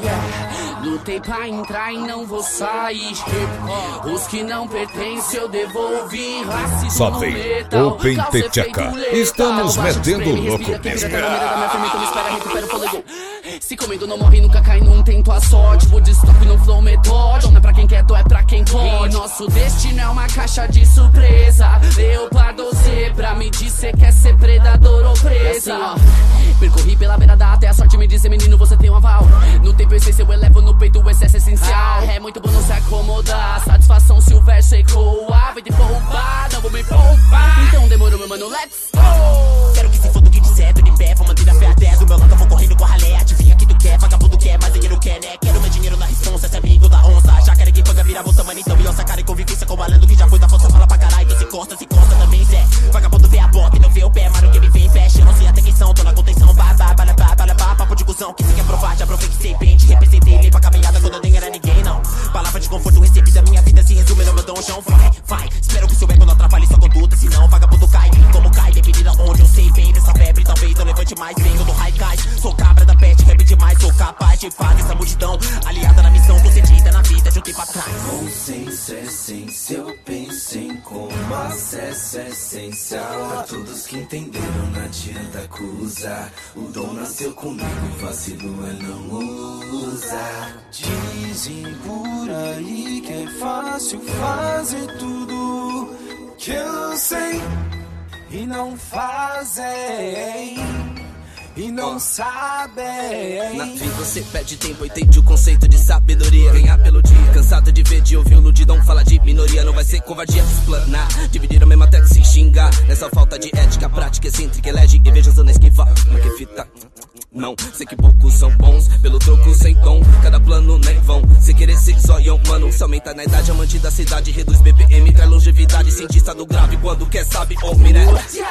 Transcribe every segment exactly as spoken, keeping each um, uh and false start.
Yeah. Lutei pra entrar e não vou sair. Os que não pertencem eu devolvi. Racismo só vem o Pentecheca. Estamos metendo louco mesmo. Se comendo não morre, nunca cai, não tento a sorte. Vou de stop no flow metódico. Não é pra quem quer, é pra quem pode. Nosso destino é uma caixa de surpresa. Leopardo zebra, me diz cê quer ser predador ou presa. Assim, ó, percorri pela beira da até a sorte me dizer, menino, você tem um aval. No tempo essência eu elevo no peito o excesso essencial. É muito bom não se acomodar, satisfação se o verso ecoa. Vai te poupar, não vou me poupar. Então demorou, meu mano, let's go. Quero que se for do que disser, tô de pé, vou manter a fé até do meu lado, eu vou correndo com a ralé. Adivinha que tu quer, vagabundo quer, mas dinheiro quer, né? Quero meu dinheiro na responsa, se é amigo da onça. Já quero que paga, vira bolsa, mano, então e onça, cara, e convivência com o malandro que já foi da força, fala pra caralho, então se costa, se costa também, Zé. Vagabundo vê a bota e não vê o pé, mano, que me vem, fecha, não sei até quem são, tô na contenção, bá, bá, bá, bá, bá, bá, papo de cuzão, que se quer provar, já provei que sei bem, te representei, limpa a caminhada quando eu nem era ninguém, não. Palavra de conforto recebida, minha vida se resume no meu donjão, vai, vai, espero que seu ego não atrapalhe sua conduta, senão vagabundo cai, como cai, dependida onde eu sei bem dessa febre, talvez eu levante mais, venho do high guys, sou cabra da pet, rap demais, sou capaz de fazer essa multidão, aliada na missão, concedida na vida, juntei pra trás. Consciência, essência, eu penso em como acesso é essencial. A todos que entenderam, não adianta acusar. O dom nasceu comigo, vacilo é não usar. Dizem por aí que é fácil fazer tudo que eu sei e não fazem. E não sabem. Na vida você perde tempo, entende o conceito de sabedoria. Ganhar pelo dia, cansado de ver, de ouvir o ludidão fala de minoria. Não vai ser covardia explanar, dividir a mesma até se xingar. Nessa falta de ética, prática excêntrica, elege e veja zona esquivar. Mas que fita, não, sei que poucos são bons, pelo troco sem tom, cada plano nem vão. Se querer ser zoião, mano, se aumenta na idade, amante da cidade, reduz B P M, traz longevidade, cientista do grave, quando quer sabe, homem, né?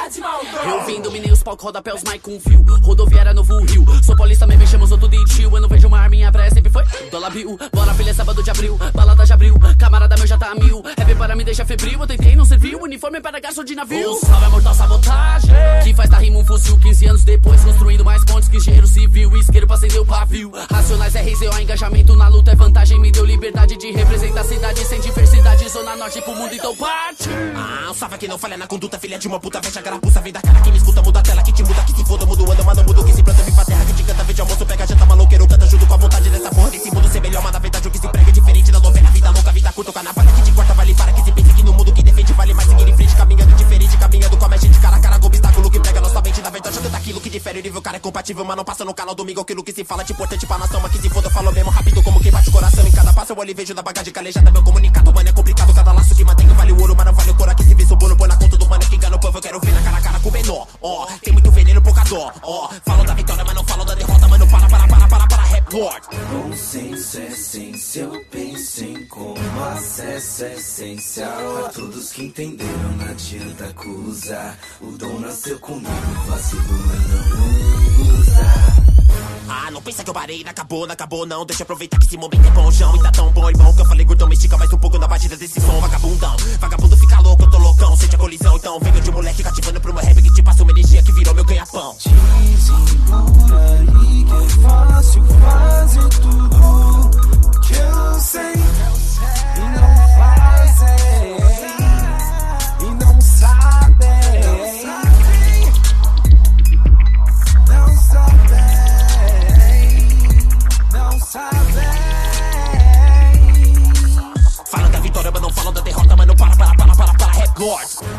Eu vim, dominei os palcos, rodapé, os mic com fio. Rodoviária, Novo Rio, sou paulista, me mexemos outro de tio. Eu não vejo uma arminha pré, sempre foi dólar bill. Bora filha, sábado de abril, balada já abriu. Camarada meu já tá a mil, rap para me deixar febril. Eu tentei, não serviu, uniforme para garçom de navio. O salve é mortal sabotagem, que faz da rima um fuzil. Quinze anos depois, construindo mais pontes que engenheiro civil. Isqueiro pra acender o pavio. Racionais é R Z O, engajamento na luta é vantagem. Me deu liberdade de representar a cidade sem diversidade. Zona norte pro mundo, então parte. Ah, um salve que não falha na conduta, filha de uma puta, fecha a carapuça, vem da cara que me escuta, muda a tela, que te muda, que se foda, muda o ano, mas não muda o que se planta, vem pra terra, que te canta, vem de almoço, pega, janta, maloqueiro, canta junto com a vontade dessa porra, desse mundo ser melhor, mas na verdade o que se prega é diferente da novela, vida louca, vida curta, o carnaval que te corta, vale para que se pense que no mundo que defende vale mais seguir em frente, caminhando diferente, caminhando com a gente, cara a cara, com obstáculo que prega nossa mente, na verdade tudo aquilo que difere, o nível cara é compatível, mas não passa no canal domingo, aquilo que se fala é importante pra nação, mas que se foda, eu falo mesmo rápido, como quem bate o coração, em cada passo eu olho e vejo da bagagem calejada, meu comunicado, mano, é complicado, cada laço que mantém vale o ouro, mas não vale o cor, aqui se vê o bolo, põe na conta do mano, que engana o povo, eu quero ver na cara a cara com o menor, ó, tem muito veneno, pouca dó, ó, falam da vitória, mas não falam da derrota, mano, para, para, para, para, para, rap lord. Consciência, essência, eu penso em como acesso é essencial. A todos que entenderam, não adianta acusar. O dom nasceu comigo, vacilo é não usar. Ah, não pensa que eu parei, não acabou, não acabou não. Deixa eu aproveitar que esse momento é bom, João. E tá tão bom e bom que eu falei gordão, me estica mais um pouco na batida desse som, vagabundão. Vagabundo fica louco, eu tô loucão, sente a colisão. Então venho de moleque cativando pro meu rap que te passa uma energia que virou meu ganha-pão. Dizem por aí que é fácil fazer tudo que eu sei e não fazem e não sabem. Não sabem, não sabem. Falam da vitória, mas não falam da derrota, mano, para, para, para, para, para, rap lord.